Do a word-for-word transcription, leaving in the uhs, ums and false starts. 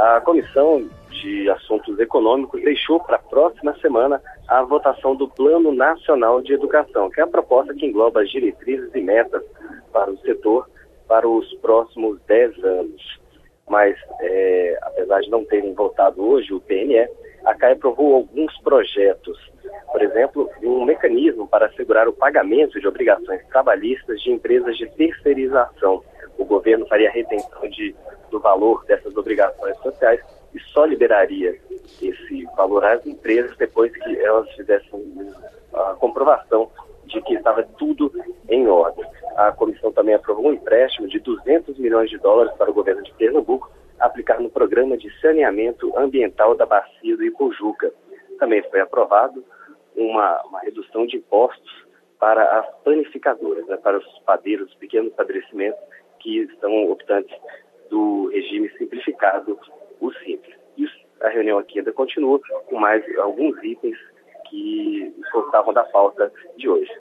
A Comissão de Assuntos Econômicos deixou para a próxima semana a votação do Plano Nacional de Educação, que é a proposta que engloba as diretrizes e metas para o setor para os próximos dez anos. Mas, é, apesar de não terem votado hoje o P N E, a C A E aprovou alguns projetos. Por exemplo, um mecanismo para assegurar o pagamento de obrigações trabalhistas de empresas de terceirização. O governo faria retenção de, do valor dessas obrigações sociais e só liberaria esse valor às empresas depois que elas fizessem a comprovação de que estava tudo em ordem. A comissão também aprovou um empréstimo de duzentos milhões de dólares para o governo de Pernambuco aplicar no programa de saneamento ambiental da bacia do Ipojuca. Também foi aprovado uma, uma redução de impostos para as panificadoras, né, para os padeiros, os pequenos estabelecimentos que estão optantes do regime simplificado, o Simples. E a reunião aqui ainda continua com mais alguns itens que faltavam da pauta de hoje.